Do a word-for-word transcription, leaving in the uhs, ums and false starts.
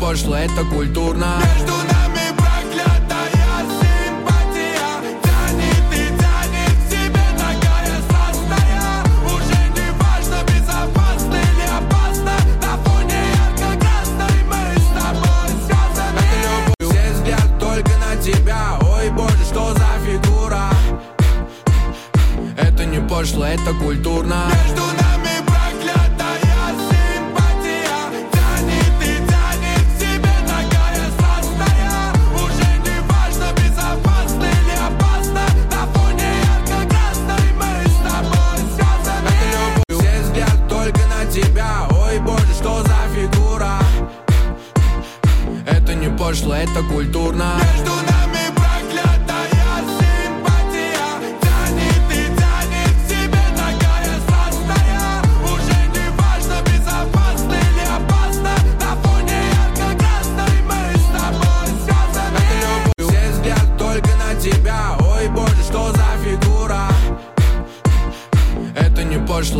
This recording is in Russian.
пошло, это культурно. Между нами проклятая симпатия. Тянет и тянет к себе такая страстная. Уже не важно, безопасно или опасно. На фоне ярко-красной мы с тобой связаны. Все взгляд только на тебя. Ой, боже, что за фигура. Это не пошло, это культурно. Между нами проклятая симпатия. Тянет и тянет к себе такая страстная. Уже не важно, безопасно или опасно. На фоне ярко-красной мы с тобой связаны. Все взгляд только на тебя. Ой, боже, что за фигура. Это не пошло, это культурно. Между нами проклятая симпатия. Тянет и тянет к себе такая страстная. Уже не важно, безопасно или опасно. На фоне ярко-красной мы с тобой связаны. Все взгляд только на тебя. Ой, боже, что за фигура. Это не пошло.